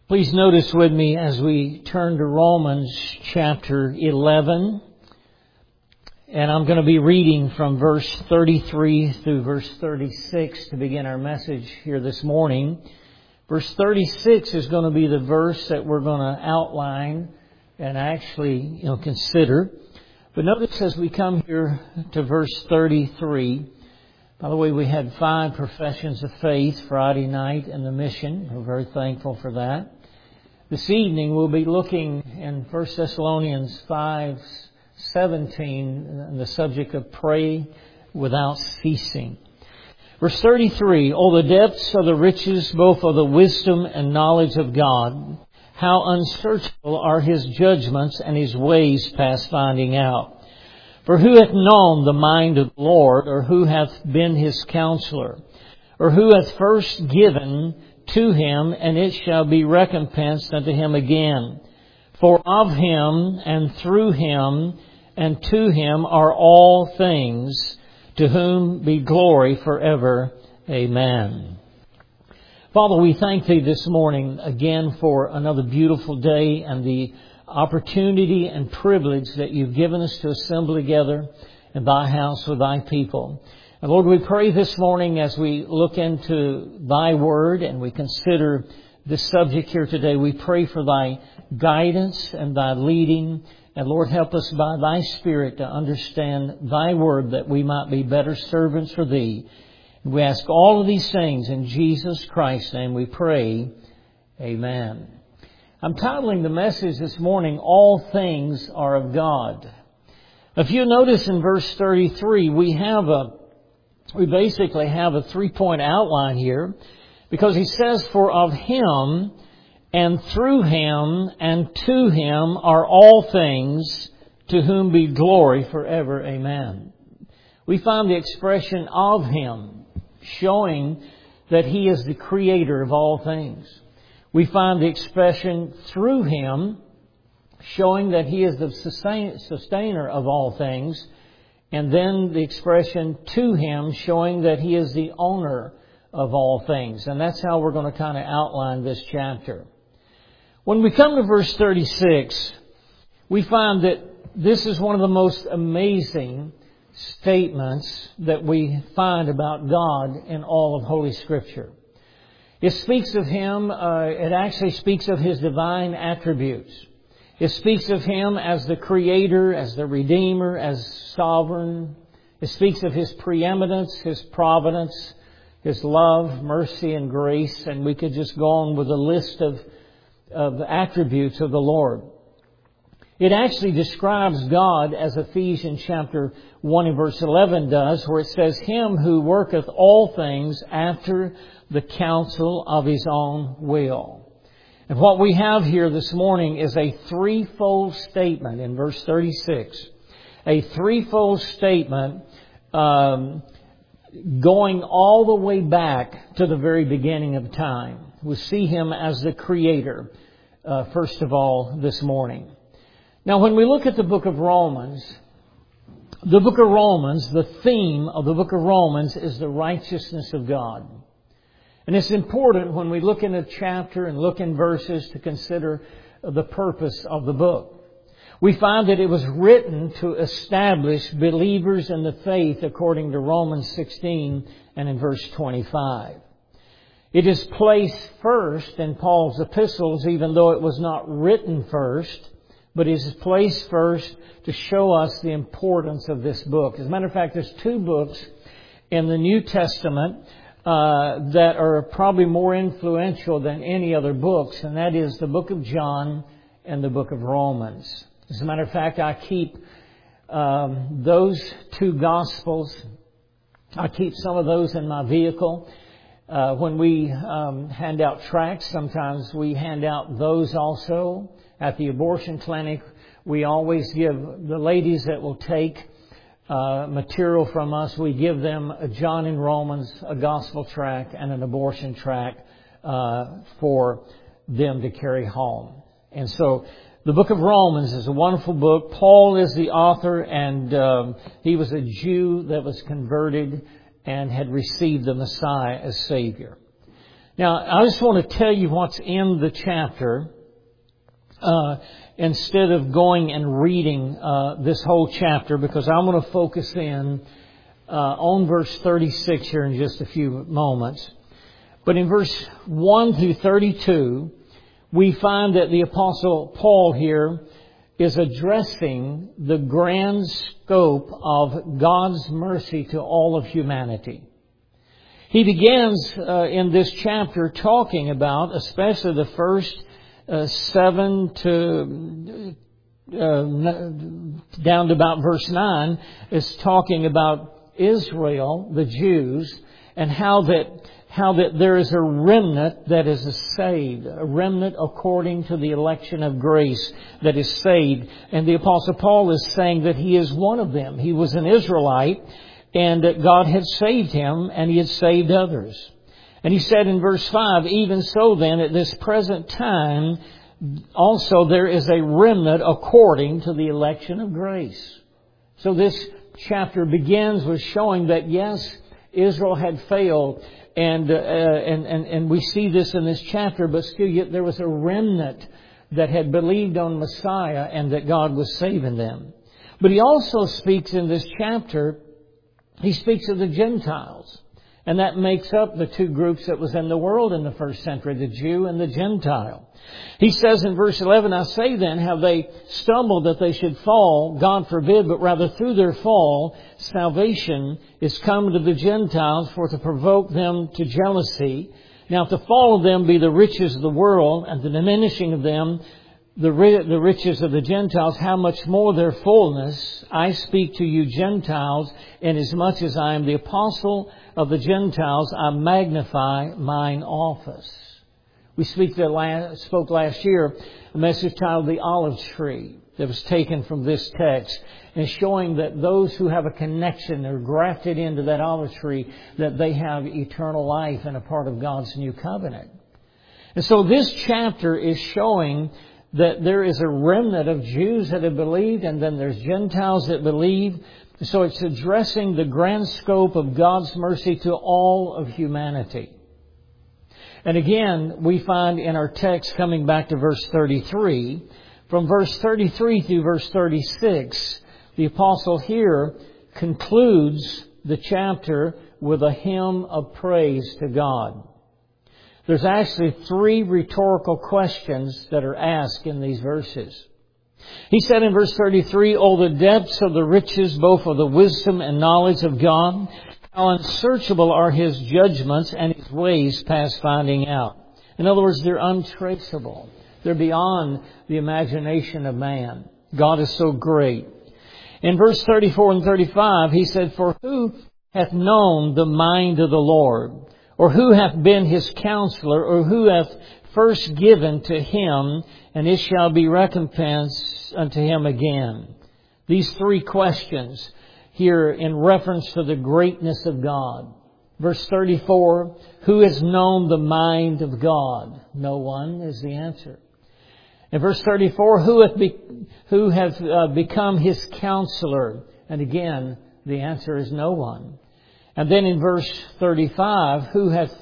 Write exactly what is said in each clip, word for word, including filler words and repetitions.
Please notice with me as we turn to Romans chapter eleven. And I'm going to be reading from verse thirty-three through verse thirty-six to begin our message here this morning. Verse thirty-six is going to be the verse that we're going to outline and actually, you know, consider. But notice as we come here to verse thirty-three, by the way, we had five professions of faith Friday night in the mission. We're very thankful for that. This evening we'll be looking in First Thessalonians five seventeen on the subject of pray without ceasing. Verse thirty-three, "Oh, the depths of the riches both of the wisdom and knowledge of God! How unsearchable are His judgments and His ways past finding out! For who hath known the mind of the Lord, or who hath been His counselor? Or who hath first given to Him, and it shall be recompensed unto Him again? For of Him, and through Him, and to Him are all things, to whom be glory forever. Amen." Father, we thank Thee this morning again for another beautiful day and the opportunity and privilege that You've given us to assemble together in Thy house with Thy people. And Lord, we pray this morning as we look into Thy Word and we consider this subject here today, we pray for Thy guidance and Thy leading. And Lord, help us by Thy Spirit to understand Thy Word that we might be better servants for Thee. We ask all of these things in Jesus Christ's name we pray. Amen. I'm titling the message this morning, "All Things Are of God." If you notice in verse thirty-three, we have a, we basically have a three-point outline here, because he says, "For of Him, and through Him, and to Him are all things, to whom be glory forever. Amen." We find the expression "of Him" showing that He is the creator of all things. We find the expression "through Him" showing that He is the sustain, sustainer of all things. And then the expression "to Him" showing that He is the owner of all things. And that's how we're going to kind of outline this chapter. When we come to verse thirty-six, we find that this is one of the most amazing statements that we find about God in all of Holy Scripture. It speaks of Him, uh, it actually speaks of His divine attributes. It speaks of Him as the Creator, as the Redeemer, as sovereign. It speaks of His preeminence, His providence, His love, mercy, and grace. And we could just go on with a list of, of the attributes of the Lord. It actually describes God as Ephesians chapter one and verse eleven does, where it says, "Him who worketh all things after the counsel of His own will." And what we have here this morning is a threefold statement in verse thirty-six. A threefold statement um, going all the way back to the very beginning of time. We see Him as the Creator, uh, first of all, this morning. Now, when we look at the book of Romans, the book of Romans, the theme of the book of Romans is the righteousness of God. And it's important when we look in a chapter and look in verses to consider the purpose of the book. We find that it was written to establish believers in the faith according to Romans sixteen and in verse twenty-five. It is placed first in Paul's epistles, even though it was not written first. But it is placed first to show us the importance of this book. As a matter of fact, there's two books in the New Testament uh, that are probably more influential than any other books, and that is the book of John and the book of Romans. As a matter of fact, I keep um, those two Gospels, I keep some of those in my vehicle. Uh, when we um, hand out tracts, sometimes we hand out those also. At the abortion clinic, we always give the ladies that will take uh, material from us, we give them a John and Romans, a gospel tract, and an abortion tract uh, for them to carry home. And so the book of Romans is a wonderful book. Paul is the author, and um, he was a Jew that was converted and had received the Messiah as Savior. Now, I just want to tell you what's in the chapter uh, instead of going and reading uh, this whole chapter, because I'm going to focus in uh, on verse thirty-six here in just a few moments. But in verse one through thirty-two, we find that the Apostle Paul here is addressing the grand scope of God's mercy to all of humanity. He begins uh, in this chapter talking about, especially the first uh, seven to uh, down to about verse nine, is talking about Israel, the Jews, and how that how that there is a remnant that is saved, a remnant according to the election of grace that is saved. And the Apostle Paul is saying that he is one of them. He was an Israelite, and that God had saved him, and he had saved others. And he said in verse five, even so then, at this present time, also there is a remnant according to the election of grace. So this chapter begins with showing that, yes, Israel had failed, and, uh, and, and, and we see this in this chapter, but still yet there was a remnant that had believed on Messiah and that God was saving them. But he also speaks in this chapter, he speaks of the Gentiles. And that makes up the two groups that was in the world in the first century, the Jew and the Gentile. He says in verse eleven, I say then, have they stumbled that they should fall? God forbid, but rather through their fall, salvation is come to the Gentiles for to provoke them to jealousy. Now if the fall of them be the riches of the world, and the diminishing of them the the riches of the Gentiles, how much more their fullness? I speak to you Gentiles, inasmuch as I am the apostle of the Gentiles, I magnify mine office. We speak that last, spoke last year a message titled The Olive Tree that was taken from this text, and showing that those who have a connection are grafted into that olive tree, that they have eternal life and a part of God's new covenant. And so this chapter is showing that there is a remnant of Jews that have believed, and then there's Gentiles that believe. So it's addressing the grand scope of God's mercy to all of humanity. And again, we find in our text, coming back to verse thirty-three, from verse thirty-three through verse thirty-six, the apostle here concludes the chapter with a hymn of praise to God. There's actually three rhetorical questions that are asked in these verses. He said in verse thirty-three, "Oh, the depths of the riches, both of the wisdom and knowledge of God! How unsearchable are His judgments and His ways past finding out." In other words, they're untraceable. They're beyond the imagination of man. God is so great. In verse thirty-four and thirty-five, he said, "For who hath known the mind of the Lord? Or who hath been His counselor? Or who hath first given to Him, and it shall be recompensed unto Him again?" These three questions here in reference to the greatness of God. Verse thirty-four, who has known the mind of God? No one is the answer. In verse thirty-four, who hath, be, who hath uh, become His counselor? And again, the answer is no one. And then in verse thirty-five, who hath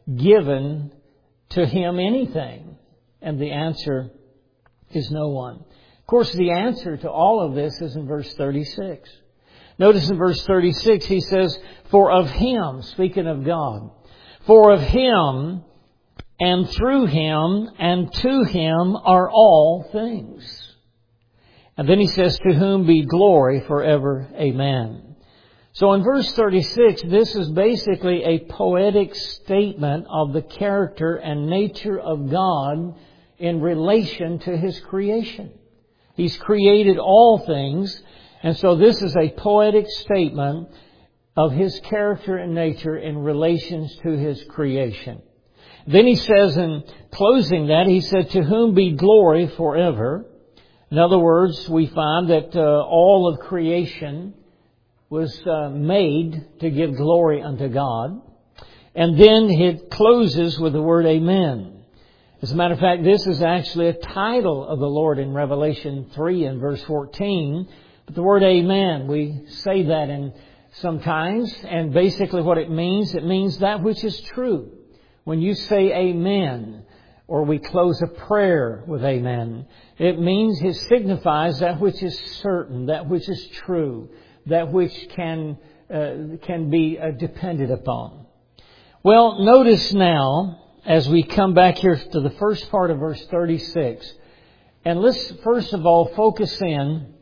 given to Him anything? And the answer is no one. Of course, the answer to all of this is in verse thirty-six. Notice in verse thirty-six, he says, "For of Him," speaking of God, "for of Him and through Him and to Him are all things." And then he says, "To whom be glory forever. Amen." So in verse thirty-six, this is basically a poetic statement of the character and nature of God in relation to His creation. He's created all things, and so this is a poetic statement of His character and nature in relation to His creation. Then he says in closing that, he said, "To whom be glory forever." In other words, we find that uh, all of creation was uh, made to give glory unto God. And then it closes with the word amen. As a matter of fact, this is actually a title of the Lord in Revelation three and verse fourteen. But the word amen, we say that in sometimes, and basically what it means, it means that which is true. When you say amen, or we close a prayer with amen, it means, it signifies that which is certain, that which is true, that which can uh, can be uh, depended upon. Well, notice now, as we come back here to the first part of verse thirty-six, and let's first of all focus in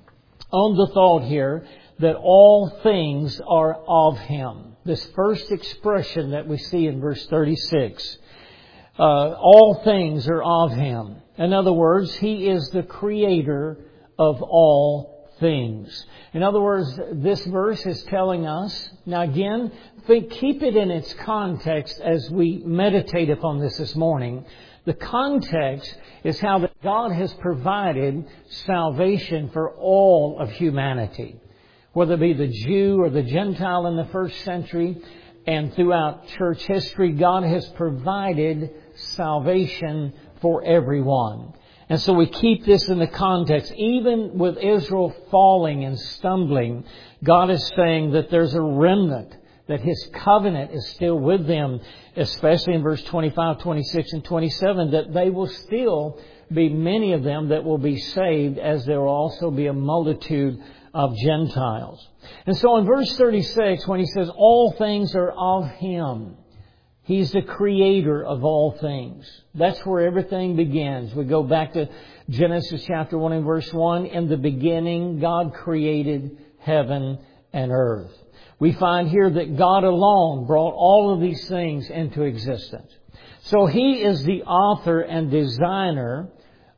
on the thought here that all things are of Him. This first expression that we see in verse thirty-six. Uh, all things are of Him. In other words, He is the creator of all things. In other words, this verse is telling us, now again, think, keep it in its context as we meditate upon this this morning. The context is how that God has provided salvation for all of humanity. Whether it be the Jew or the Gentile in the first century and throughout church history, God has provided salvation for everyone. And so we keep this in the context. Even with Israel falling and stumbling, God is saying that there's a remnant, that His covenant is still with them, especially in verse twenty-five, twenty-six, and twenty-seven, that they will still be many of them that will be saved, as there will also be a multitude of Gentiles. And so in verse thirty-six, when he says, all things are of Him, He's the creator of all things. That's where everything begins. We go back to Genesis chapter one and verse one. In the beginning, God created heaven and earth. We find here that God alone brought all of these things into existence. So He is the author and designer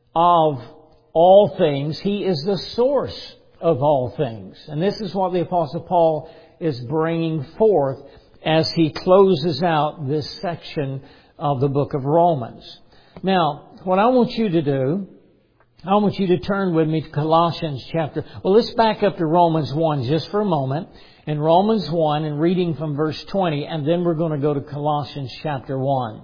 of all things. He is the source of all things. And this is what the Apostle Paul is bringing forth as he closes out this section of the book of Romans. Now, what I want you to do, I want you to turn with me to Colossians chapter... Well, let's back up to Romans one just for a moment. In Romans one, and reading from verse twenty, and then we're going to go to Colossians chapter one.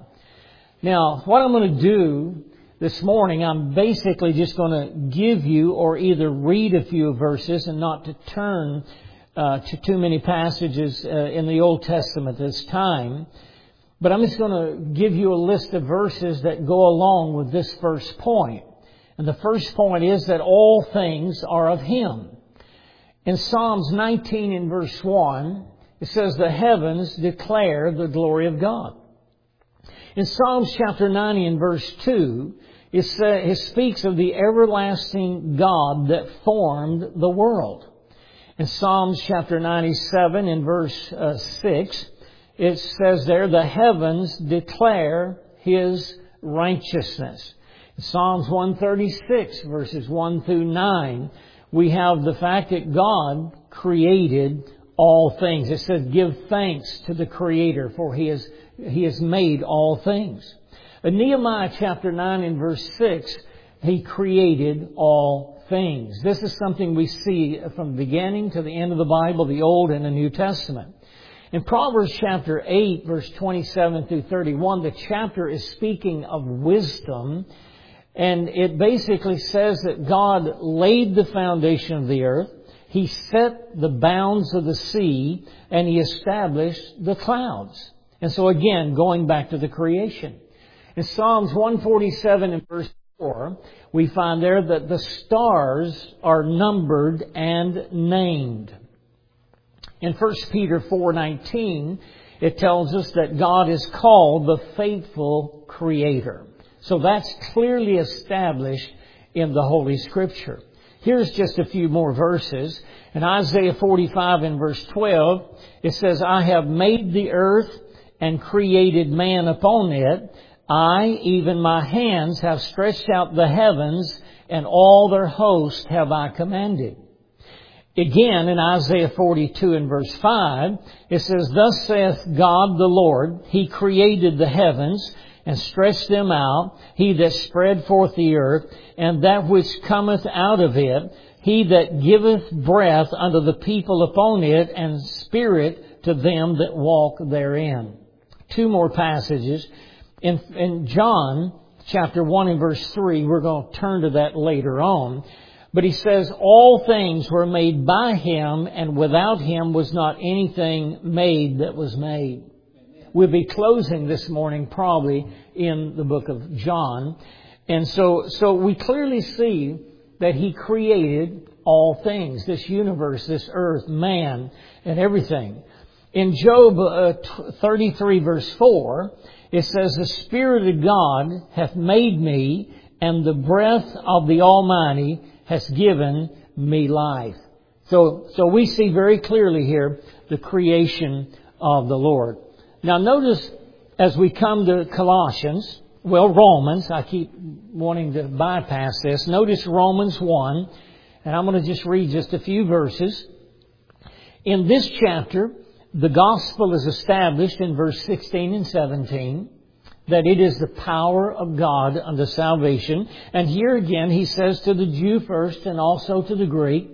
Now, what I'm going to do this morning, I'm basically just going to give you, or either read a few verses and not to turn uh, to too many passages uh, in the Old Testament this time. But I'm just going to give you a list of verses that go along with this first point. And the first point is that all things are of Him. In Psalms nineteen in verse one, it says, the heavens declare the glory of God. In Psalms chapter ninety in verse two, it, says, it speaks of the everlasting God that formed the world. In Psalms chapter ninety-seven in verse uh, six, it says there, the heavens declare His righteousness. In Psalms one thirty-six verses one through nine, we have the fact that God created all things. It says, give thanks to the Creator, for He has, He has made all things. In Nehemiah chapter nine and verse six, He created all things. This is something we see from the beginning to the end of the Bible, the Old and the New Testament. In Proverbs chapter eight, verse twenty-seven through thirty-one, the chapter is speaking of wisdom. And it basically says that God laid the foundation of the earth. He set the bounds of the sea, and He established the clouds. And so again, going back to the creation. In Psalms one forty-seven and verse four, we find there that the stars are numbered and named. In First Peter four nineteen, it tells us that God is called the faithful Creator. So that's clearly established in the Holy Scripture. Here's just a few more verses. In Isaiah forty-five and verse twelve, it says, I have made the earth and created man upon it. I, even my hands, have stretched out the heavens, and all their host have I commanded. Again, in Isaiah forty-two and verse five, it says, thus saith God the Lord, He created the heavens, and stretched them out, He that spread forth the earth, and that which cometh out of it, He that giveth breath unto the people upon it, and spirit to them that walk therein. Two more passages. In, in John chapter one and verse three, we're going to turn to that later on. But he says, all things were made by Him, and without Him was not anything made that was made. Amen. we'll be closing this morning probably in the book of John. And so, so we clearly see that He created all things, this universe, this earth, man, and everything. In Job uh, thirty-three verse four, it says, "The Spirit of God hath made me, and the breath of the Almighty has given me life." So, so we see very clearly here the creation of the Lord. Now notice as we come to Colossians, well, Romans, I keep wanting to bypass this. Notice Romans one, and I'm going to just read just a few verses. In this chapter, the gospel is established in verse sixteen and seventeen, that it is the power of God unto salvation. And here again, he says to the Jew first and also to the Greek.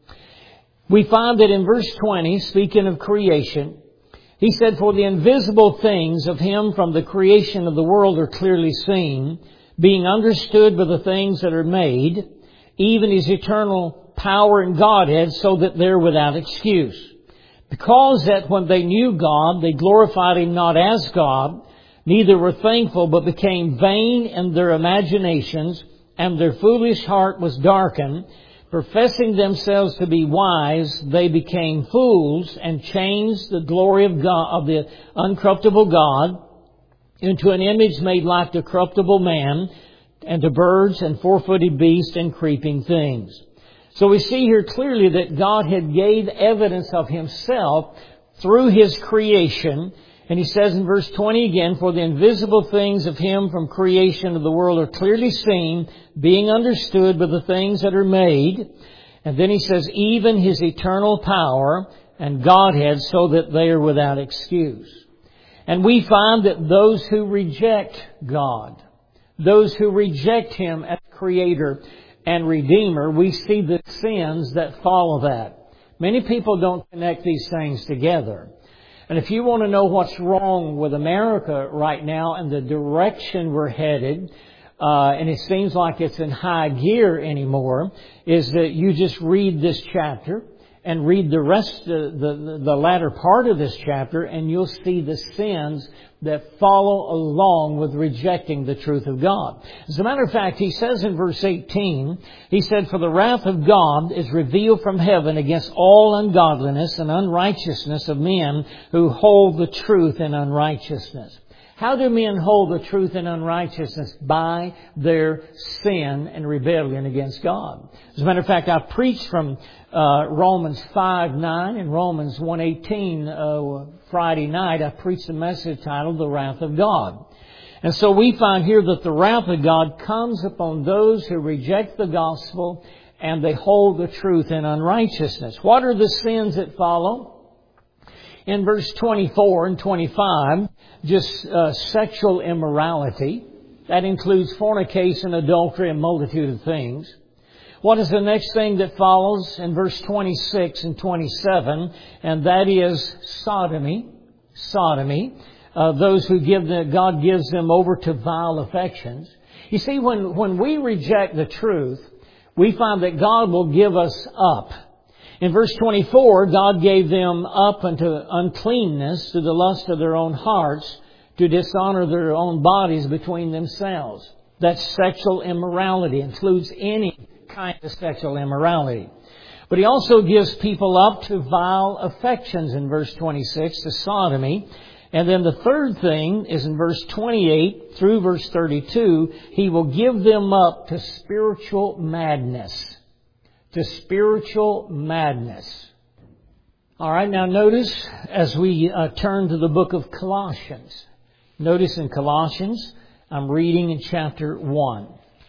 We find that in verse twenty, speaking of creation, he said, "For the invisible things of Him from the creation of the world are clearly seen, being understood by the things that are made, even His eternal power and Godhead, so that they're without excuse. Because that when they knew God, they glorified Him not as God, neither were thankful, but became vain in their imaginations, and their foolish heart was darkened. Professing themselves to be wise, they became fools, and changed the glory of God, of the uncorruptible God, into an image made like the corruptible man, and to birds and four-footed beasts and creeping things." So we see here clearly that God had gave evidence of Himself through His creation. And He says in verse twenty again, "For the invisible things of Him from creation of the world are clearly seen, being understood by the things that are made." And then He says, "Even His eternal power and Godhead, so that they are without excuse." And we find that those who reject God, those who reject Him as Creator and Redeemer, we see the sins that follow that. Many people don't connect these things together. And if you want to know what's wrong with America right now and the direction we're headed, uh, and it seems like it's in high gear anymore, is that you just read this chapter and read the rest, of the, the latter part of this chapter, and you'll see the sins that follow along with rejecting the truth of God. As a matter of fact, he says in verse eighteen, he said, "For the wrath of God is revealed from heaven against all ungodliness and unrighteousness of men who hold the truth in unrighteousness." How do men hold the truth in unrighteousness? By their sin and rebellion against God. As a matter of fact, I preached from uh, Romans five nine and Romans one eighteen uh, Friday night. I preached a message titled "The Wrath of God." And so we find here that the wrath of God comes upon those who reject the gospel and they hold the truth in unrighteousness. What are the sins that follow? In verse twenty-four and twenty-five, just uh, sexual immorality. That includes fornication, adultery, and a multitude of things. What is the next thing that follows in verse twenty-six and twenty-seven? And that is sodomy. Sodomy. Uh, those who give the, God gives them over to vile affections. You see, when, when we reject the truth, we find that God will give us up. In verse twenty-four, God gave them up unto uncleanness, to the lust of their own hearts, to dishonor their own bodies between themselves. That sexual immorality includes any kind of sexual immorality. But He also gives people up to vile affections in verse twenty-six, to sodomy. And then the third thing is in verse twenty-eight through verse thirty-two, He will give them up to spiritual madness. To spiritual madness. All right, now notice as we uh, turn to the book of Colossians. Notice in Colossians, I'm reading in chapter one.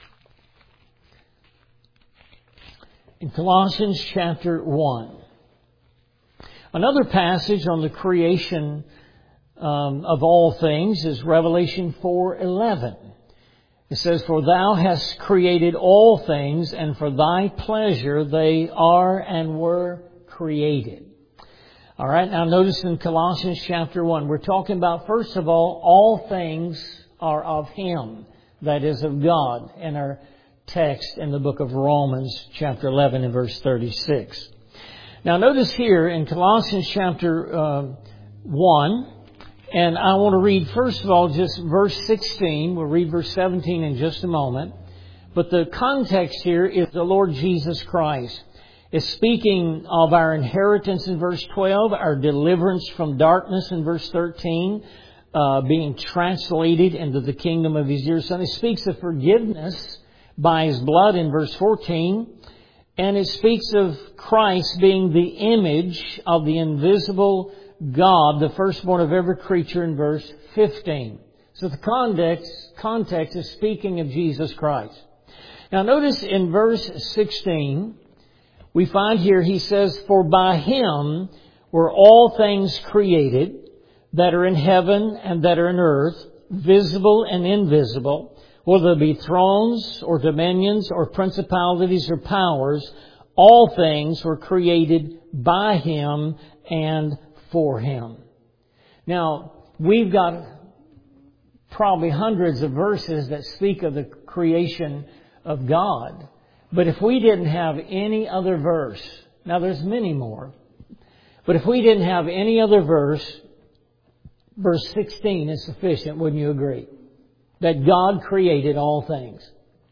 In Colossians chapter one. Another passage on the creation um, of all things is Revelation four eleven. It says, "For Thou hast created all things, and for Thy pleasure they are and were created." All right, now notice in Colossians chapter one, we're talking about, first of all, all things are of Him, that is of God, in our text in the book of Romans chapter eleven and verse thirty-six. Now notice here in Colossians chapter uh, one And I want to read, first of all, just verse sixteen. We'll read verse seventeen in just a moment. But the context here is the Lord Jesus Christ. It's speaking of our inheritance in verse twelve, our deliverance from darkness in verse thirteen, uh, being translated into the kingdom of His dear Son. It speaks of forgiveness by His blood in verse fourteen. And it speaks of Christ being the image of the invisible God, the firstborn of every creature in verse fifteen. So the context, context is speaking of Jesus Christ. Now notice in verse sixteen, we find here he says, "For by Him were all things created that are in heaven and that are in earth, visible and invisible, whether there be thrones or dominions or principalities or powers, all things were created by Him and for Him." Now, we've got probably hundreds of verses that speak of the creation of God. But if we didn't have any other verse, now there's many more, but if we didn't have any other verse, verse sixteen is sufficient, wouldn't you agree? That God created all things.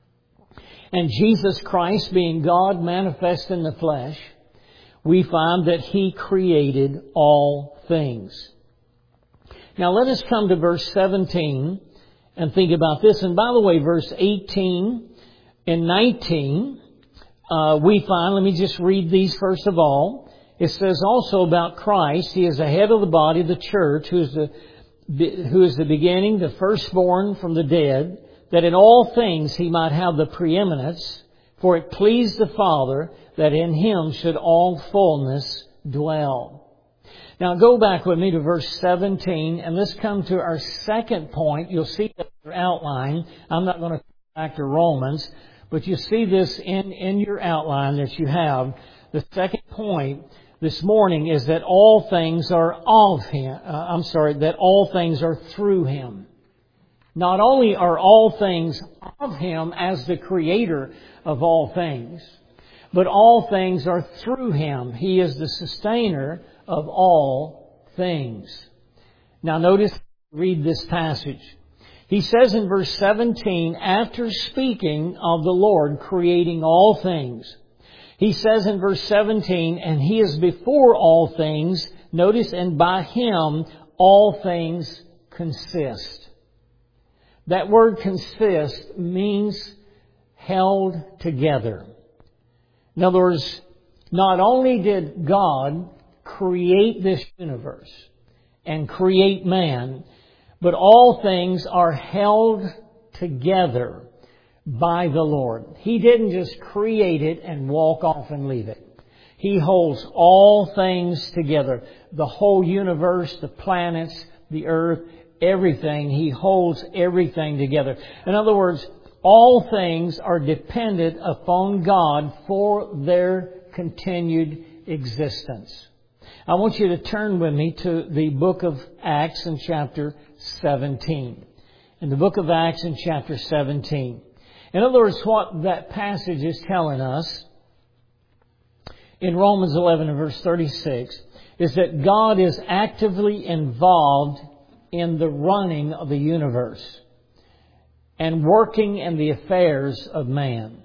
And Jesus Christ, being God manifest in the flesh, we find that He created all things. Now let us come to verse seventeen and think about this. And by the way, verse eighteen and nineteen, uh, we find, let me just read these first of all. It says also about Christ, He is the head of the body, the church, who is the, who is the beginning, the firstborn from the dead, that in all things He might have the preeminence. For it pleased the Father that in Him should all fullness dwell. Now go back with me to verse seventeen, and let's come to our second point. You'll see that in your outline. I'm not going to go back to Romans, but you see this in, in your outline that you have. The second point this morning is that all things are of Him. Uh, I'm sorry, that all things are through Him. Not only are all things of Him as the Creator of all things, but all things are through Him. He is the sustainer of all things. Now notice, read this passage. He says in verse seventeen, after speaking of the Lord creating all things, He says in verse seventeen, and He is before all things. Notice, and by Him all things consist. That word consist means held together. In other words, not only did God create this universe and create man, but all things are held together by the Lord. He didn't just create it and walk off and leave it. He holds all things together. The whole universe, the planets, the earth, everything. He holds everything together. In other words, all things are dependent upon God for their continued existence. I want you to turn with me to the book of Acts in chapter seventeen. In the book of Acts in chapter seventeen. In other words, what that passage is telling us in Romans eleven and verse thirty-six is that God is actively involved in the running of the universe and working in the affairs of man.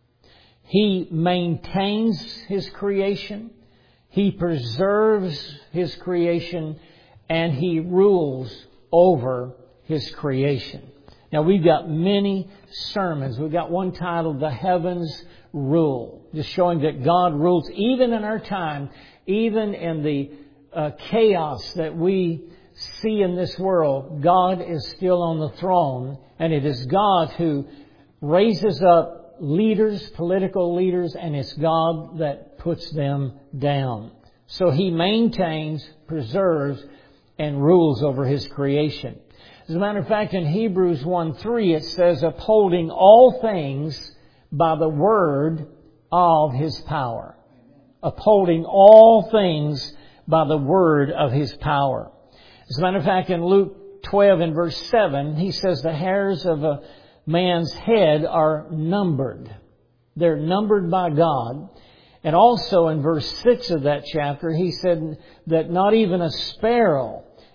He maintains His creation. He preserves His creation, and He rules over His creation. Now, we've got many sermons. We've got one titled, The Heavens Rule, just showing that God rules even in our time, even in the uh, chaos that we see in this world. God is still on the throne, and it is God who raises up leaders, political leaders, and it's God that puts them down. So He maintains, preserves, and rules over His creation. As a matter of fact, in Hebrews one three, it says, upholding all things by the word of His power. Upholding all things by the word of His power. As a matter of fact, in Luke twelve and verse seven, He says the hairs of a man's head are numbered. They're numbered by God. And also in verse six of that chapter, He said that not even a sparrow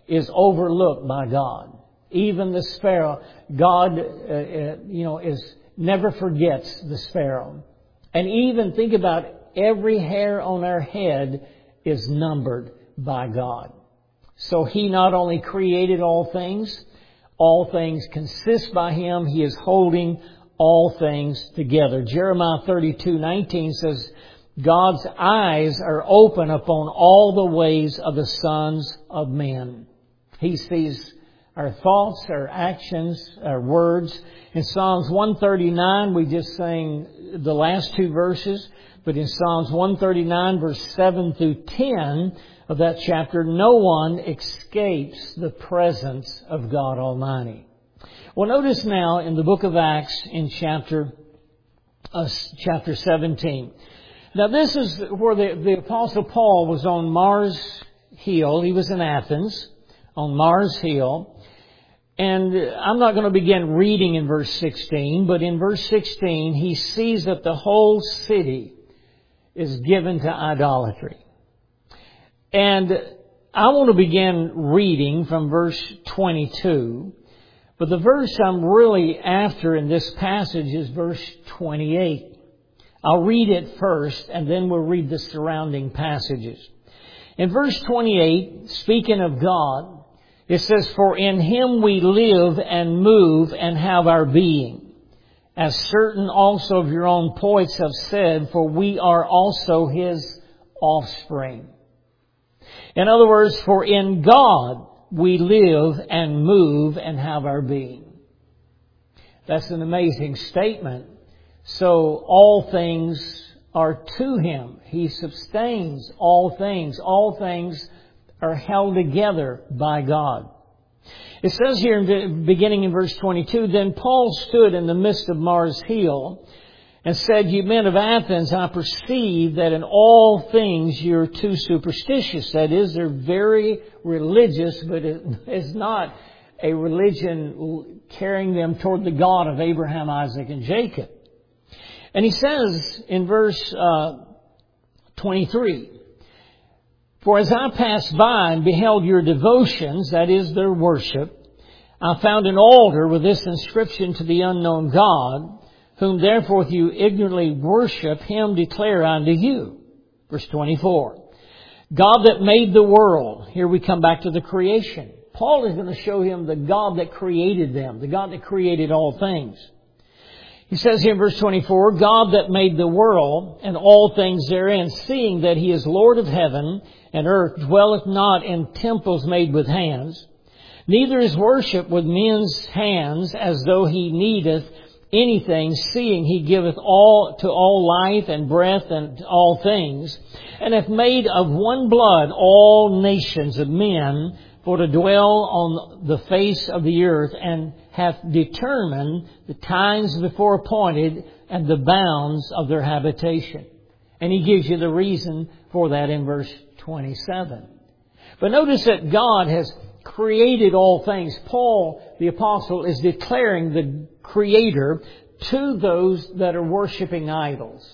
is overlooked by God. Even the sparrow, God, uh, uh, you know, is never forgets the sparrow. And even think about every hair on our head is numbered by God. So He not only created all things, all things consist by Him. He is holding all things together. Jeremiah thirty-two nineteen says, God's eyes are open upon all the ways of the sons of men. He sees our thoughts, our actions, our words. In Psalms one thirty-nine, we just sang the last two verses, but in Psalms one thirty-nine, verse seven through ten of that chapter, no one escapes the presence of God Almighty. Well, notice now in the book of Acts in chapter uh, chapter seventeen. Now this is where the, the Apostle Paul was on Mars Hill. He was in Athens on Mars Hill. And I'm not going to begin reading in verse sixteen, but in verse sixteen, he sees that the whole city is given to idolatry. And I want to begin reading from verse twenty-two, but the verse I'm really after in this passage is verse twenty-eight. I'll read it first, and then we'll read the surrounding passages. In verse twenty-eight, speaking of God, it says, For in Him we live and move and have our being. As certain also of your own poets have said, for we are also His offspring. In other words, for in God we live and move and have our being. That's an amazing statement. So all things are to Him. He sustains all things. All things are held together by God. It says here, in beginning in verse twenty-two, Then Paul stood in the midst of Mars Hill and said, You men of Athens, I perceive that in all things you're too superstitious. That is, they're very religious, but it is not a religion carrying them toward the God of Abraham, Isaac, and Jacob. And he says in verse uh, twenty-three, For as I passed by and beheld your devotions, that is their worship, I found an altar with this inscription to the unknown God, whom therefore you ignorantly worship, Him declare unto you. Verse twenty-four, God that made the world. Here we come back to the creation. Paul is going to show him the God that created them, the God that created all things. He says here in verse twenty-four, God that made the world and all things therein, seeing that He is Lord of heaven and earth, dwelleth not in temples made with hands, neither is worship with men's hands, as though He needeth anything, seeing He giveth all to all life and breath and all things, and hath made of one blood all nations of men for to dwell on the face of the earth, and hath determined the times before appointed and the bounds of their habitation. And he gives you the reason for that in verse twenty-seven. But notice that God has created all things. Paul, the apostle, is declaring the Creator to those that are worshiping idols.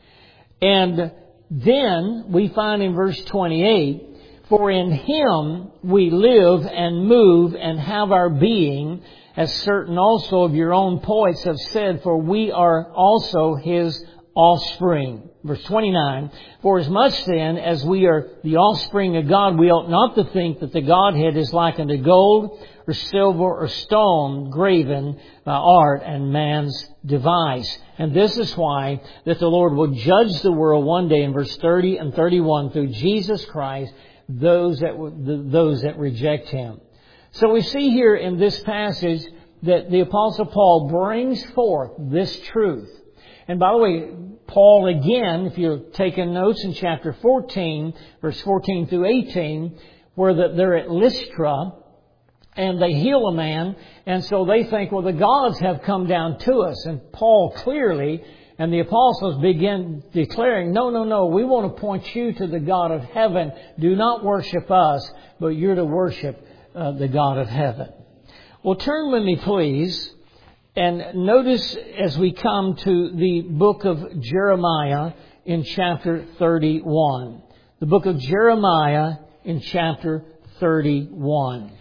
And then we find in verse twenty-eight, For in Him we live and move and have our being, as certain also of your own poets have said, for we are also His offspring. Verse twenty-nine, For as much then as we are the offspring of God, we ought not to think that the Godhead is like unto gold or silver or stone graven by art and man's device. And this is why that the Lord will judge the world one day in verse thirty and thirty-one through Jesus Christ, those that those that reject Him. So we see here in this passage that the Apostle Paul brings forth this truth. And by the way, Paul again, if you're taking notes in chapter fourteen, verse fourteen through eighteen, where they're at Lystra and they heal a man, and so they think, well, the gods have come down to us. And Paul clearly and the apostles begin declaring, no, no, no, we want to point you to the God of heaven. Do not worship us, but you're to worship uh, the God of heaven. Well, turn with me, please, and notice as we come to the book of Jeremiah in chapter thirty-one. The book of Jeremiah in chapter thirty-one.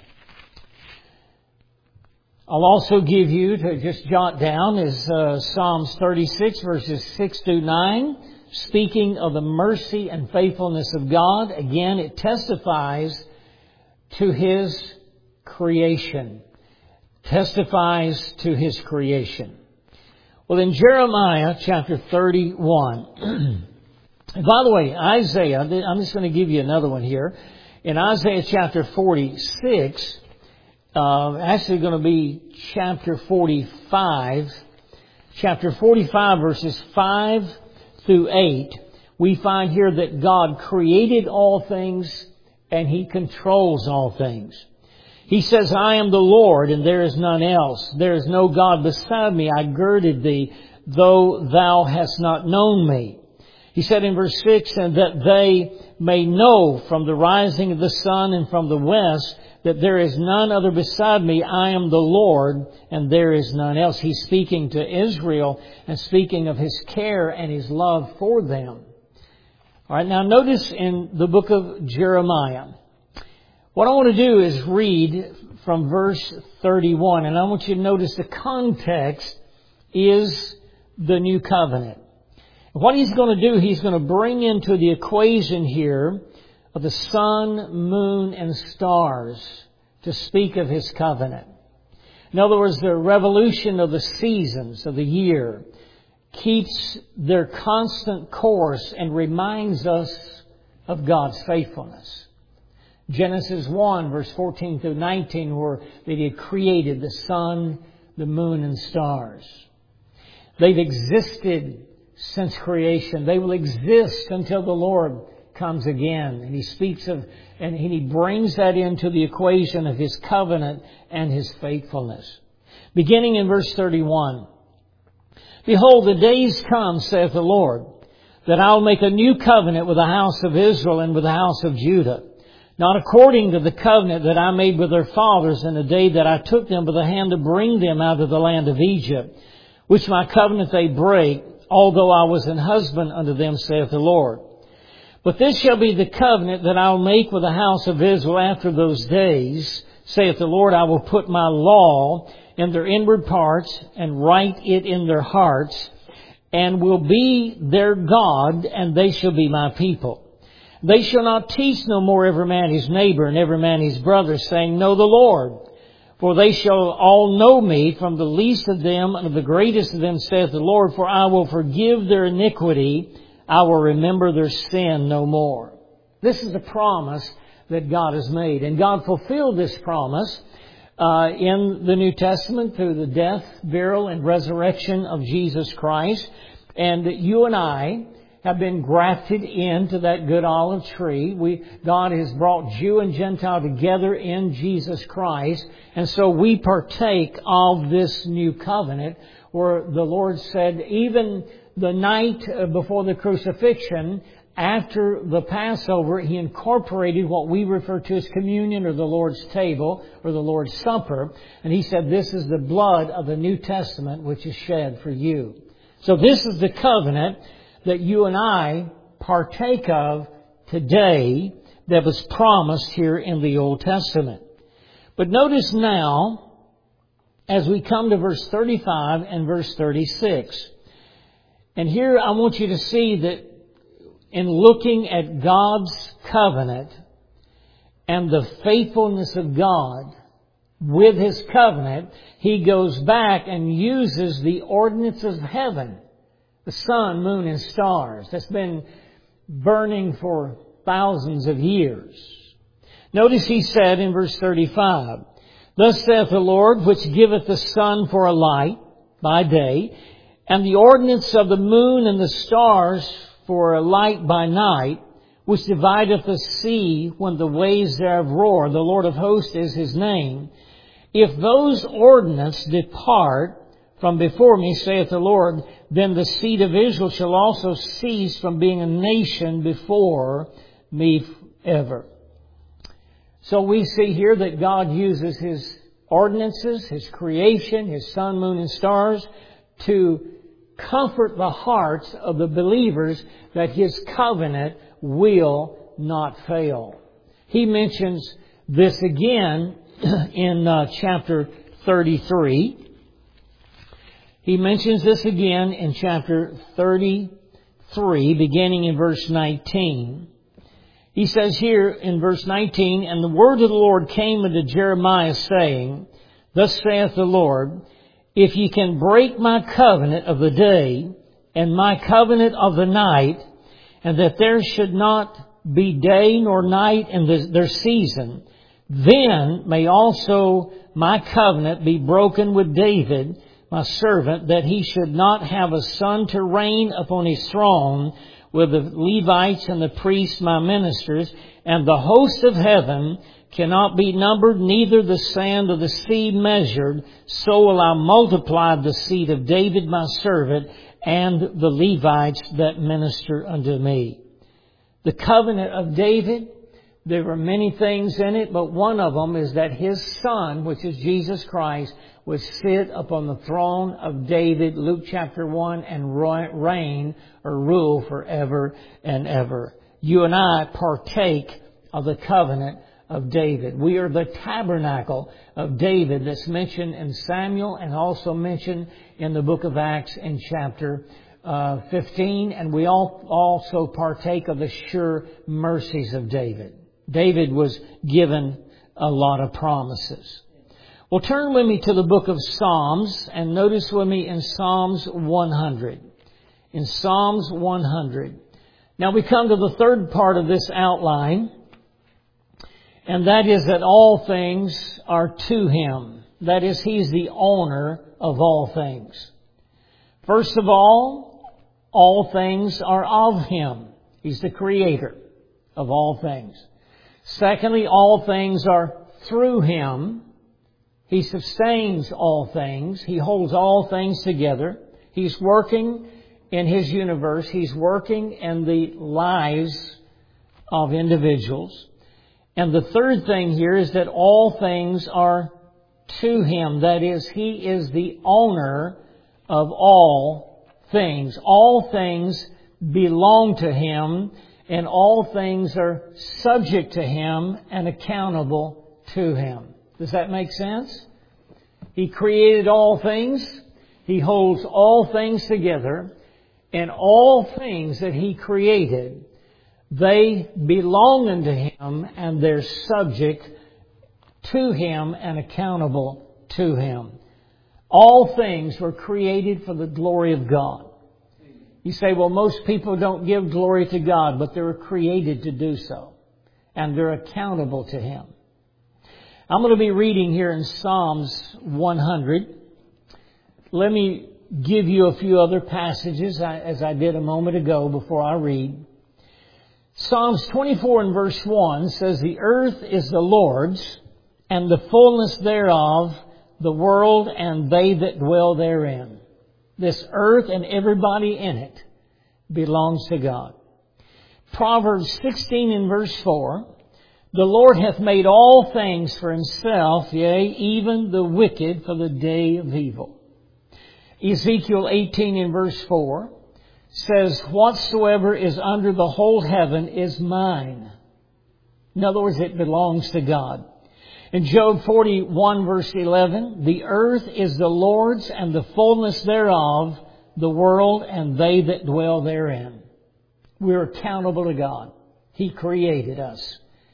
I'll also give you, to just jot down, is uh, Psalms thirty-six, verses six through nine, speaking of the mercy and faithfulness of God. Again, it testifies to His creation. Testifies to His creation. Well, in Jeremiah chapter thirty-one, and by the way, Isaiah, I'm just going to give you another one here. In Isaiah chapter forty-six, Uh, actually going to be chapter forty-five. Chapter forty-five, verses five through eight. We find here that God created all things and He controls all things. He says, I am the Lord and there is none else. There is no God beside me. I girded thee, though thou hast not known me. He said in verse six, and that they may know from the rising of the sun and from the west that there is none other beside me. I am the Lord, and there is none else. He's speaking to Israel and speaking of His care and His love for them. All right, now notice in the book of Jeremiah, what I want to do is read from verse thirty-one, and I want you to notice the context is the new covenant. What He's going to do, He's going to bring into the equation here of the sun, moon, and stars to speak of His covenant. In other words, the revolution of the seasons of the year keeps their constant course and reminds us of God's faithfulness. Genesis one, verse fourteen through nineteen, where that He had created the sun, the moon, and stars. They've existed since creation. They will exist until the Lord comes again. And He speaks of, and He brings that into the equation of His covenant and His faithfulness. Beginning in verse thirty-one. Behold, the days come, saith the Lord, that I will make a new covenant with the house of Israel and with the house of Judah. Not according to the covenant that I made with their fathers in the day that I took them by the hand to bring them out of the land of Egypt, which my covenant they break, although I was an husband unto them, saith the Lord. But this shall be the covenant that I will make with the house of Israel after those days, saith the Lord. I will put my law in their inward parts and write it in their hearts, and will be their God, and they shall be my people. They shall not teach no more every man his neighbor and every man his brother, saying, Know the Lord. For they shall all know me, from the least of them and the greatest of them, saith the Lord. For I will forgive their iniquity, I will remember their sin no more. This is the promise that God has made. And God fulfilled this promise uh, in the New Testament through the death, burial, and resurrection of Jesus Christ. And you and I have been grafted into that good olive tree. We, God has brought Jew and Gentile together in Jesus Christ. And so we partake of this new covenant where the Lord said, even the night before the crucifixion, after the Passover, He incorporated what we refer to as communion or the Lord's table or the Lord's supper. And He said, this is the blood of the New Testament which is shed for you. So this is the covenant that you and I partake of today that was promised here in the Old Testament. But notice now, as we come to verse thirty-five and verse thirty-six, and here I want you to see that in looking at God's covenant and the faithfulness of God with His covenant, He goes back and uses the ordinances of heaven, the sun, moon, and stars, that's been burning for thousands of years. Notice He said in verse thirty-five, Thus saith the Lord, which giveth the sun for a light by day, and the ordinance of the moon and the stars for a light by night, which divideth the sea when the waves thereof roar. The Lord of hosts is His name. If those ordinances depart from before me, saith the Lord, then the seed of Israel shall also cease from being a nation before me ever. So we see here that God uses His ordinances, His creation, His sun, moon, and stars to comfort the hearts of the believers that His covenant will not fail. He mentions this again in uh, chapter thirty-three. He mentions this again in chapter thirty-three, beginning in verse nineteen. He says here in verse nineteen, "And the word of the Lord came unto Jeremiah, saying, Thus saith the Lord, If ye can break my covenant of the day, and my covenant of the night, and that there should not be day nor night in the, their season, then may also my covenant be broken with David, my servant, that he should not have a son to reign upon his throne with the Levites and the priests, my ministers, and the host of heaven cannot be numbered, neither the sand of the sea measured. So will I multiply the seed of David, my servant, and the Levites that minister unto me." The covenant of David, there were many things in it, but one of them is that his son, which is Jesus Christ, would sit upon the throne of David, Luke chapter one, and reign or rule forever and ever. You and I partake of the covenant of David. We are the tabernacle of David that's mentioned in Samuel and also mentioned in the book of Acts in chapter uh, fifteen. And we all also partake of the sure mercies of David. David was given a lot of promises. Well, turn with me to the book of Psalms and notice with me in Psalms one hundred. In Psalms one hundred. Now we come to the third part of this outline, and that is that all things are to Him. That is, He's the owner of all things. First of all, all things are of Him. He's the creator of all things. Secondly, all things are through Him. He sustains all things. He holds all things together. He's working in His universe. He's working in the lives of individuals. And the third thing here is that all things are to Him. That is, He is the owner of all things. All things belong to Him, and all things are subject to Him and accountable to Him. Does that make sense? He created all things. He holds all things together. And all things that He created, they belong unto Him, and they're subject to Him and accountable to Him. All things were created for the glory of God. You say, well, most people don't give glory to God, but they were created to do so. And they're accountable to Him. I'm going to be reading here in Psalms one hundred. Let me give you a few other passages, as I did a moment ago before I read. Psalms twenty-four and verse one says, "The earth is the Lord's, and the fullness thereof, the world and they that dwell therein." This earth and everybody in it belongs to God. Proverbs sixteen and verse four, "The Lord hath made all things for Himself, yea, even the wicked for the day of evil." Ezekiel eighteen and verse four says, "Whatsoever is under the whole heaven is mine." In other words, it belongs to God. In Job forty-one verse eleven, "The earth is the Lord's and the fullness thereof, the world and they that dwell therein." We're accountable to God. He created us.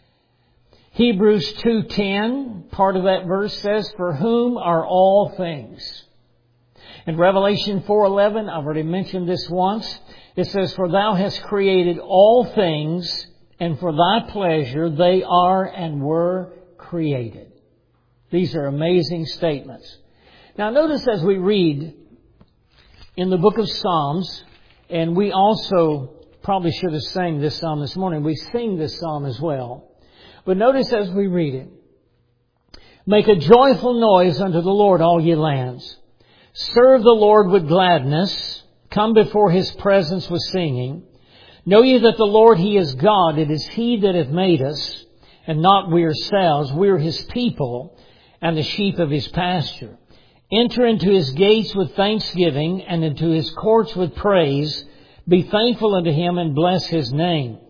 Hebrews two ten, part of that verse says, "For whom are all things." In Revelation four eleven, I've already mentioned this once, it says, "For Thou hast created all things, and for Thy pleasure they are and were created." These are amazing statements. Now notice as we read in the book of Psalms, and we also probably should have sang this psalm this morning. We sing this psalm as well. But notice as we read it, "Make a joyful noise unto the Lord, all ye lands. Serve the Lord with gladness. Come before His presence with singing. Know ye that the Lord, He is God. It is He that hath made us, and not we ourselves. We are His people, and the sheep of His pasture. Enter into His gates with thanksgiving, and into His courts with praise. Be thankful unto Him, and bless His name.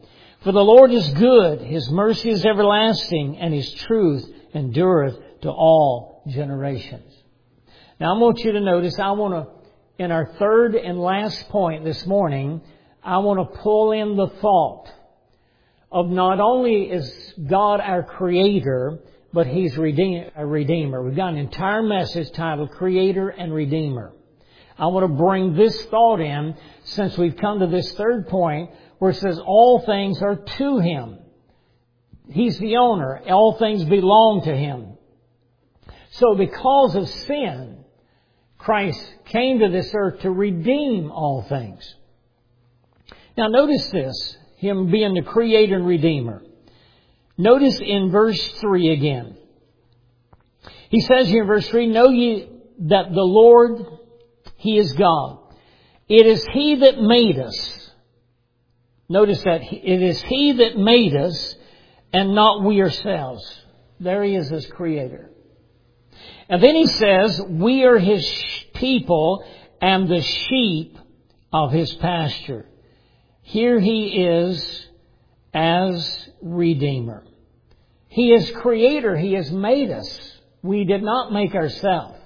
For the Lord is good, His mercy is everlasting, and His truth endureth to all generations. Now I want you to notice, I want to, in our third and last point this morning, I want to pull in the thought of not only is God our Creator, but He's redeem, a Redeemer. We've got an entire message titled Creator and Redeemer. I want to bring this thought in since we've come to this third point where it says all things are to Him. He's the owner. All things belong to Him. So because of sin, Christ came to this earth to redeem all things. Now notice this, Him being the Creator and Redeemer. Notice in verse three again. He says here in verse three, know ye that the Lord, He is God. It is He that made us. Notice that it is He that made us and not we ourselves. There He is as Creator. And then He says, we are His people and the sheep of His pasture. Here He is as Redeemer. He is Creator. He has made us. We did not make ourselves.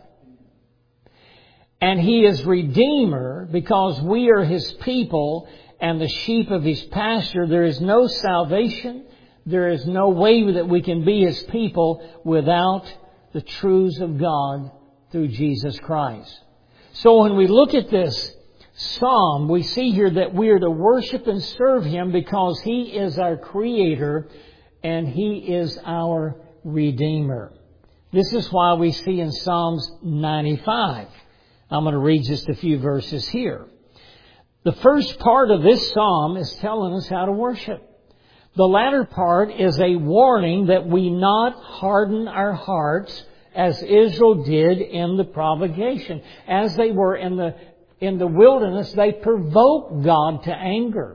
And He is Redeemer because we are His people and the sheep of His pasture. There is no salvation. There is no way that we can be His people without the truths of God through Jesus Christ. So when we look at this psalm, we see here that we are to worship and serve Him because He is our Creator and He is our Redeemer. This is why we see in Psalms ninety-five. I'm going to read just a few verses here. The first part of this psalm is telling us how to worship. The latter part is a warning that we not harden our hearts as Israel did in the provocation. As they were in the in the wilderness, they provoked God to anger.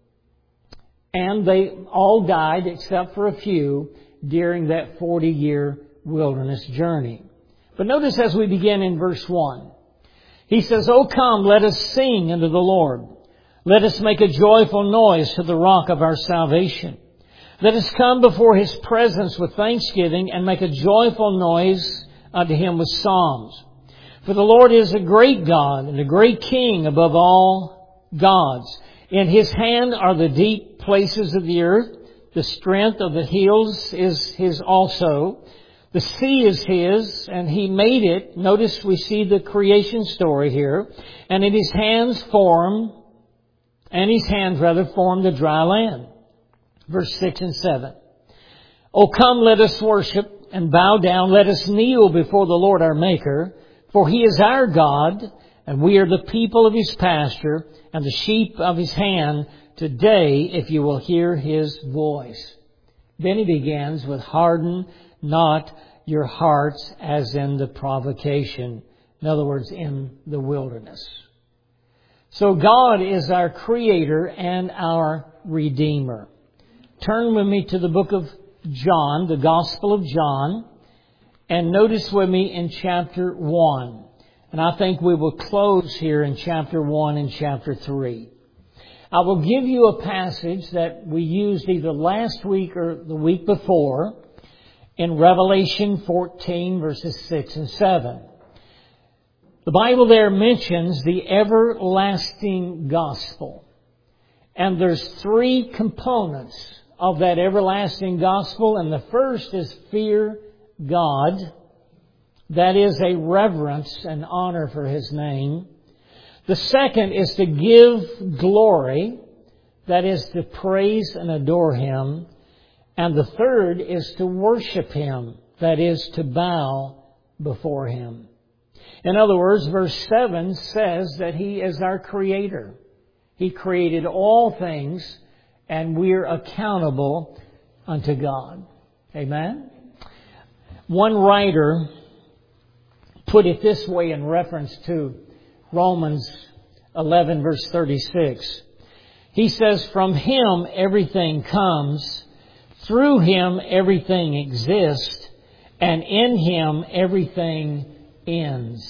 And they all died except for a few during that forty-year wilderness journey. But notice as we begin in verse one. He says, O come, let us sing unto the Lord. Let us make a joyful noise to the rock of our salvation. Let us come before His presence with thanksgiving and make a joyful noise unto Him with psalms. For the Lord is a great God and a great King above all gods. In His hand are the deep places of the earth. The strength of the hills is His also. The sea is His, and He made it. Notice we see the creation story here. And in His hands formed, and His hands rather formed the dry land. Verse six and seven. O come, let us worship and bow down. Let us kneel before the Lord our Maker. For He is our God, and we are the people of His pasture and the sheep of His hand. Today, if you will hear His voice. Then He begins with harden not your hearts as in the provocation. In other words, in the wilderness. So God is our Creator and our Redeemer. Turn with me to the book of John, the Gospel of John, and notice with me in chapter one. And I think we will close here in chapter one and chapter three. I will give you a passage that we used either last week or the week before in Revelation fourteen, verses six and seven. The Bible there mentions the everlasting gospel. And there's three components of that everlasting gospel. And the first is fear God. That is a reverence and honor for His name. The second is to give glory. That is to praise and adore Him. And the third is to worship Him. That is to bow before Him. In other words, verse seven says that He is our Creator. He created all things, and we're accountable unto God. Amen? One writer put it this way in reference to Romans eleven, verse thirty-six. He says, from Him everything comes, through Him everything exists, and in Him everything ends.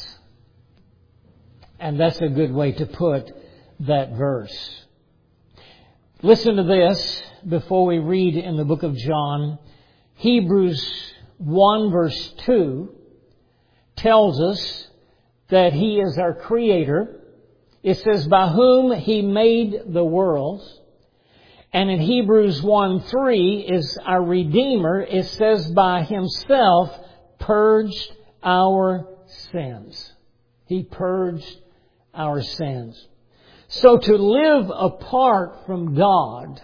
And that's a good way to put that verse. Listen to this before we read in the book of John. Hebrews one verse two tells us that He is our Creator. It says, by whom He made the worlds. And in Hebrews one three is our Redeemer. It says, by Himself purged our sins. He purged our sins. So to live apart from God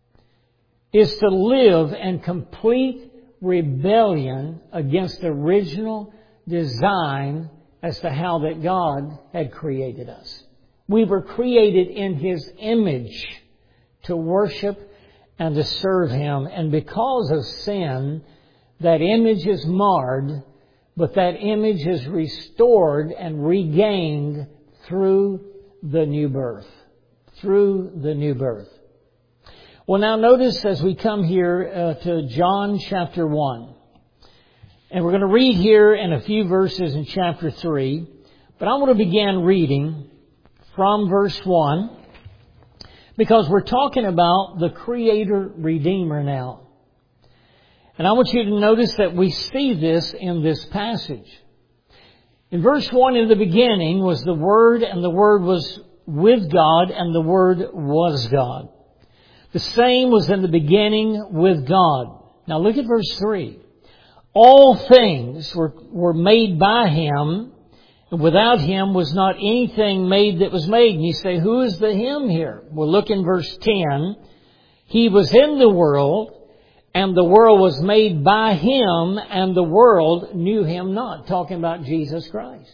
is to live in complete rebellion against the original design as to how that God had created us. We were created in His image to worship and to serve Him. And because of sin, that image is marred, but that image is restored and regained through the new birth. Through the new birth. Well, now notice as we come here uh, to John chapter one. And we're going to read here in a few verses in chapter three. But I want to begin reading from verse one. Because we're talking about the Creator Redeemer now. And I want you to notice that we see this in this passage. In verse one, in the beginning was the Word, and the Word was with God, and the Word was God. The same was in the beginning with God. Now look at verse three. All things were, were made by Him, and without Him was not anything made that was made. And you say, who is the Him here? Well, look in verse ten. He was in the world, and the world was made by Him, and the world knew Him not. Talking about Jesus Christ.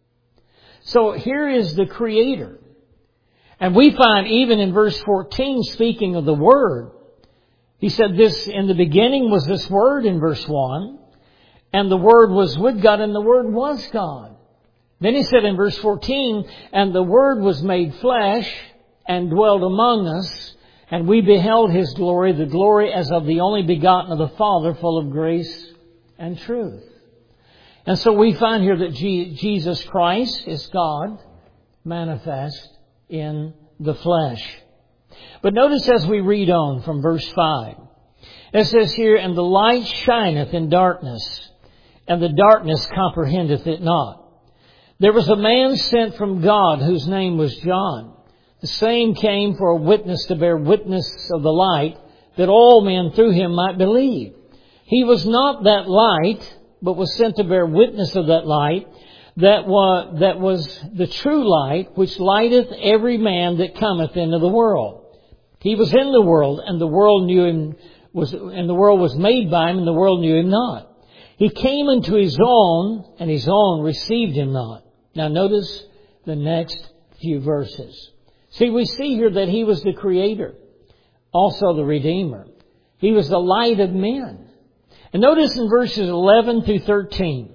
So here is the Creator. And we find even in verse fourteen, speaking of the Word, He said this, in the beginning was this Word in verse one, and the Word was with God, and the Word was God. Then He said in verse fourteen, and the Word was made flesh and dwelt among us, and we beheld His glory, the glory as of the only begotten of the Father, full of grace and truth. And so we find here that Jesus Christ is God manifest in the flesh. But notice as we read on from verse five, it says here, and the light shineth in darkness, and the darkness comprehendeth it not. There was a man sent from God whose name was John. The same came for a witness to bear witness of the light, that all men through him might believe. He was not that light, but was sent to bear witness of that light, that was, that was the true light, which lighteth every man that cometh into the world. He was in the world, and the world knew him, was, and the world was made by Him, and the world knew Him not. He came into His own, and His own received Him not. Now notice the next few verses. See, we see here that He was the Creator, also the Redeemer. He was the light of men. And notice in verses eleven through thirteen.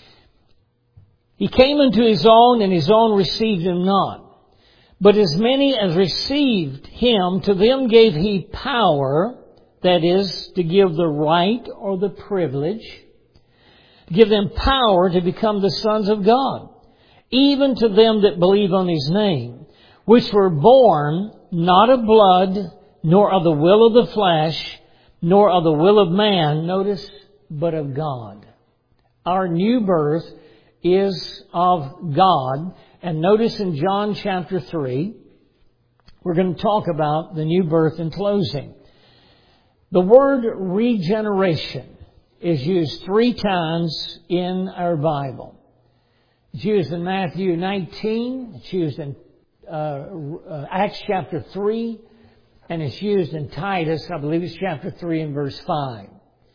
He came into His own, and His own received Him not. But as many as received Him, to them gave He power, that is, to give the right or the privilege, to give them power to become the sons of God, even to them that believe on His name, which were born not of blood, nor of the will of the flesh, nor of the will of man, notice, but of God. Our new birth is of God. And notice in John chapter three, we're going to talk about the new birth in closing. The word regeneration is used three times in our Bible. It's used in Matthew nineteen. It's used in uh, uh, Acts chapter three. And it's used in Titus, I believe it's chapter three and verse five.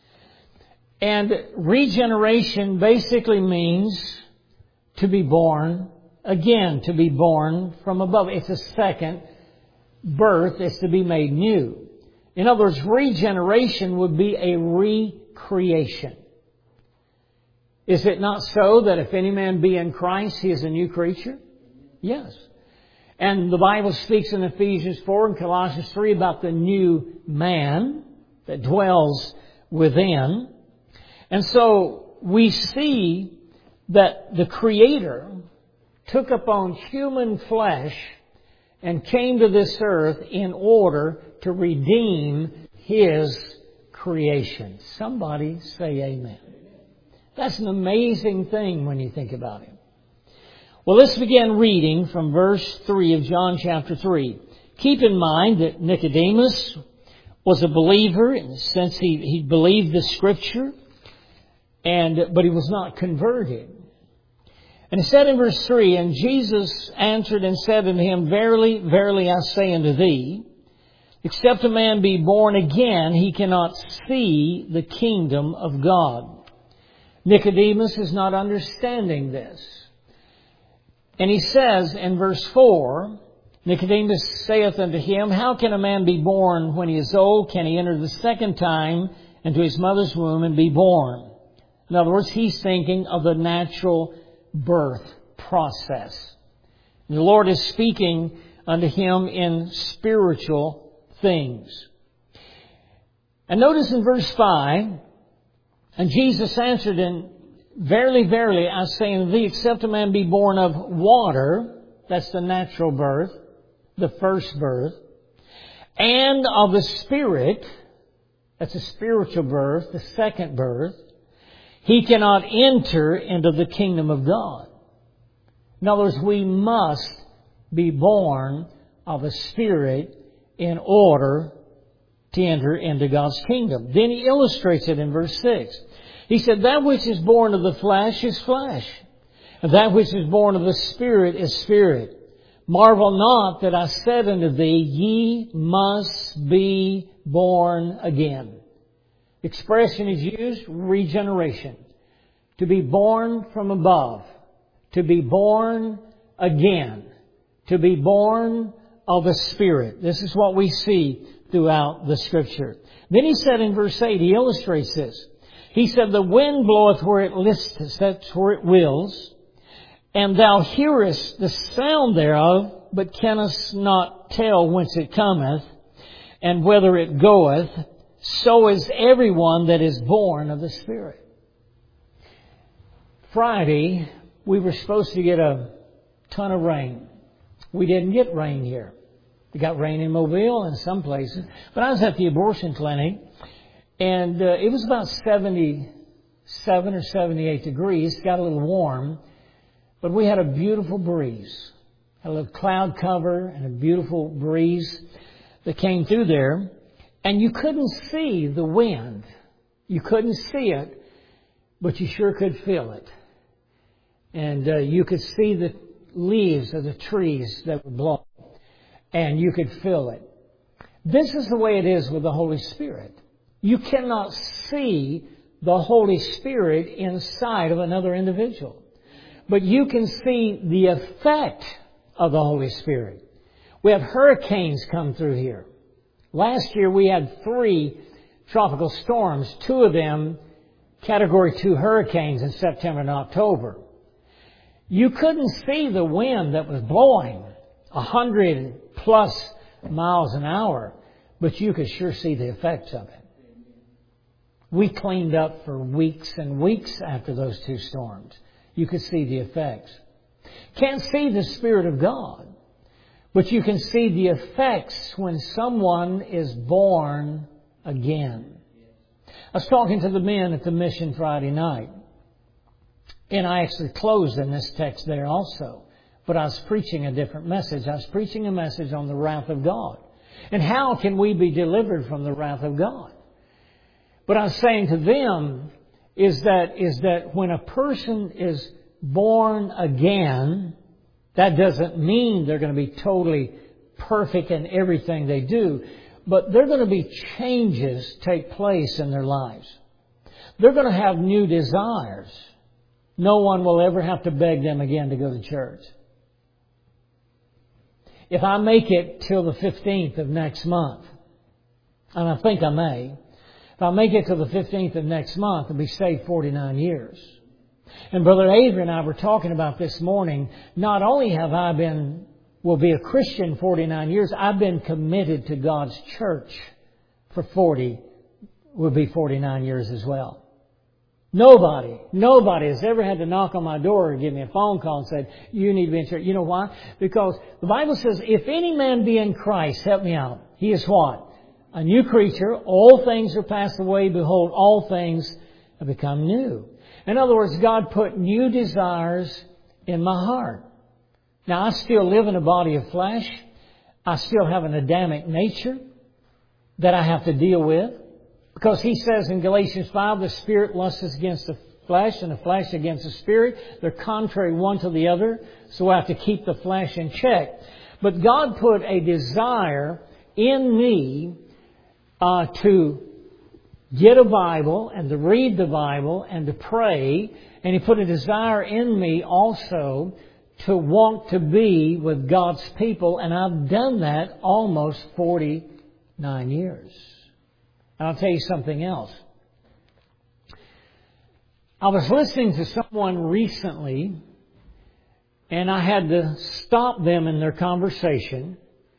And regeneration basically means to be born again, to be born from above. It's a second birth. It's to be made new. In other words, regeneration would be a recreation. Is it not so that if any man be in Christ, he is a new creature? Yes. And the Bible speaks in Ephesians four and Colossians three about the new man that dwells within. And so we see that the Creator took upon human flesh and came to this earth in order to redeem His creation. Somebody say amen. That's an amazing thing when you think about it. Well, let's begin reading from verse three of John chapter three. Keep in mind that Nicodemus was a believer in the sense he, he believed the Scripture, and but he was not converted. And it said in verse three, and Jesus answered and said unto him, Verily, verily, I say unto thee, except a man be born again, he cannot see the kingdom of God. Nicodemus is not understanding this. And he says in verse four, Nicodemus saith unto him, How can a man be born when he is old? Can he enter the second time into his mother's womb and be born? In other words, he's thinking of the natural birth process. The Lord is speaking unto him in spiritual things. And notice in verse five, and Jesus answered, and Verily, verily, I say unto thee, except a man be born of water, that's the natural birth, the first birth, and of the Spirit, that's a spiritual birth, the second birth, he cannot enter into the kingdom of God. In other words, we must be born of a Spirit in order to enter into God's kingdom. Then he illustrates it in verse six. He said, That which is born of the flesh is flesh, and that which is born of the Spirit is spirit. Marvel not that I said unto thee, Ye must be born again. The expression is used, regeneration. To be born from above. To be born again. To be born of the Spirit. This is what we see throughout the Scripture. Then he said in verse eight, he illustrates this. He said, The wind bloweth where it listeth, that's where it wills, and thou hearest the sound thereof, but canst not tell whence it cometh, and whither it goeth. So is everyone that is born of the Spirit. Friday, we were supposed to get a ton of rain. We didn't get rain here. We got rain in Mobile and some places. But I was at the abortion clinic, and uh, it was about seventy-seven or seventy-eight degrees. It got a little warm, but we had a beautiful breeze. Had a little cloud cover and a beautiful breeze that came through there. And you couldn't see the wind. You couldn't see it, but you sure could feel it. And uh, you could see the leaves of the trees that were blowing. And you could feel it. This is the way it is with the Holy Spirit. You cannot see the Holy Spirit inside of another individual. But you can see the effect of the Holy Spirit. We have hurricanes come through here. Last year we had three tropical storms, two of them Category two hurricanes in September and October. You couldn't see the wind that was blowing a hundred plus miles an hour, but you could sure see the effects of it. We cleaned up for weeks and weeks after those two storms. You could see the effects. Can't see the Spirit of God, but you can see the effects when someone is born again. I was talking to the men at the mission Friday night, and I actually closed in this text there also. But I was preaching a different message. I was preaching a message on the wrath of God. And how can we be delivered from the wrath of God? But I was saying to them is that, is that when a person is born again, that doesn't mean they're going to be totally perfect in everything they do. But there are going to be changes take place in their lives. They're going to have new desires. No one will ever have to beg them again to go to church. If I make it till the fifteenth of next month, and I think I may, if I make it till the fifteenth of next month, I'll be saved forty-nine years. And Brother Adrian and I were talking about this morning, not only have I been, will be a Christian forty-nine years, I've been committed to God's church for forty, will be forty-nine years as well. Nobody, nobody has ever had to knock on my door or give me a phone call and said, you need to be in church. You know why? Because the Bible says, if any man be in Christ, help me out. He is what? A new creature. All things are passed away. Behold, all things have become new. In other words, God put new desires in my heart. Now, I still live in a body of flesh. I still have an Adamic nature that I have to deal with. Because he says in Galatians five, the spirit lusts against the flesh and the flesh against the spirit. They're contrary one to the other. So I have to keep the flesh in check. But God put a desire in me uh, to get a Bible and to read the Bible and to pray. And He put a desire in me also to want to be with God's people. And I've done that almost forty-nine years. And I'll tell you something else. I was listening to someone recently, and I had to stop them in their conversation.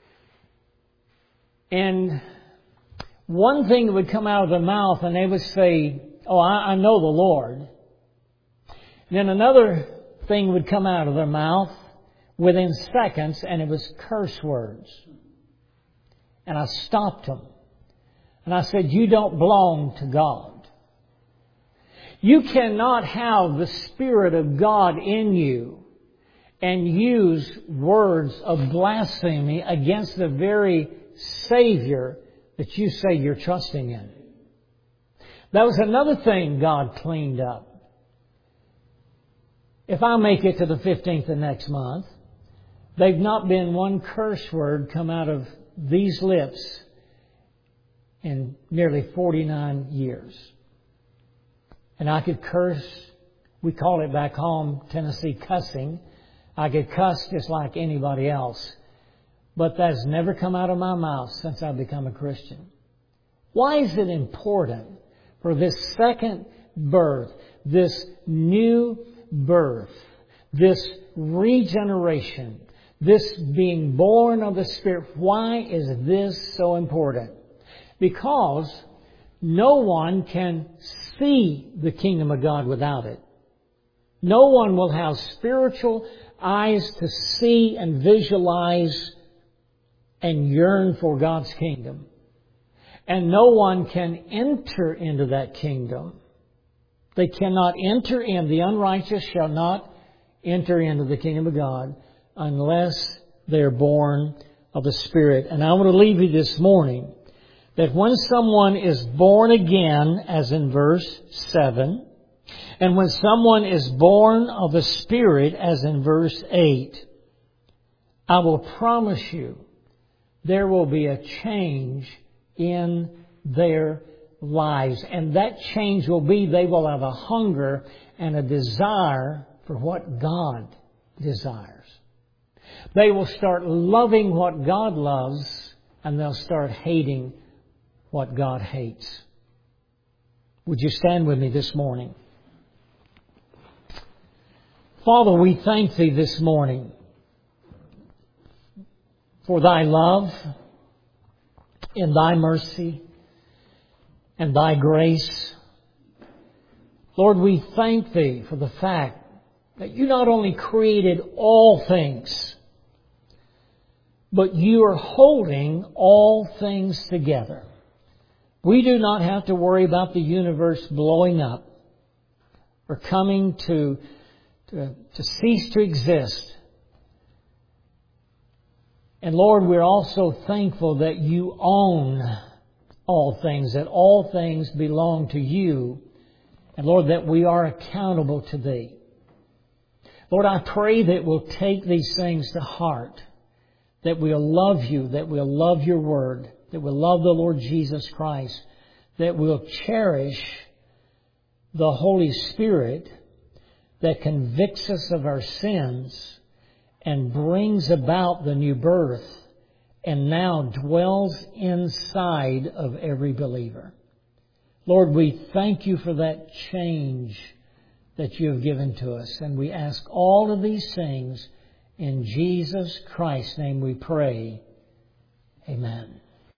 And one thing would come out of their mouth, and they would say, oh, I, I know the Lord. And then another thing would come out of their mouth within seconds, and it was curse words. And I stopped them. And I said, you don't belong to God. You cannot have the Spirit of God in you and use words of blasphemy against the very Savior that you say you're trusting in. That was another thing God cleaned up. If I make it to the fifteenth of next month, they've not been one curse word come out of these lips in nearly forty-nine years. And I could curse, we call it back home, Tennessee, cussing. I could cuss just like anybody else. But that's never come out of my mouth since I've become a Christian. Why is it important for this second birth, this new birth, this regeneration, this being born of the Spirit? Why is this so important? Because no one can see the kingdom of God without it. No one will have spiritual eyes to see and visualize and yearn for God's kingdom. And no one can enter into that kingdom. They cannot enter in. The unrighteous shall not enter into the kingdom of God unless they're born of the Spirit. And I want to leave you this morning that when someone is born again, as in verse seven, and when someone is born of the Spirit, as in verse eight, I will promise you there will be a change in their lives. And that change will be they will have a hunger and a desire for what God desires. They will start loving what God loves, and they'll start hating what God hates. Would you stand with me this morning? Father, we thank Thee this morning for Thy love and Thy mercy and Thy grace. Lord, we thank Thee for the fact that You not only created all things, but You are holding all things together. We do not have to worry about the universe blowing up or coming to, to, to cease to exist. And Lord, we're also thankful that You own all things, that all things belong to You. And Lord, that we are accountable to Thee. Lord, I pray that we'll take these things to heart, that we'll love You, that we'll love Your Word, that we'll love the Lord Jesus Christ, that we'll cherish the Holy Spirit that convicts us of our sins and brings about the new birth and now dwells inside of every believer. Lord, we thank You for that change that You have given to us. And we ask all of these things in Jesus Christ's name we pray. Amen.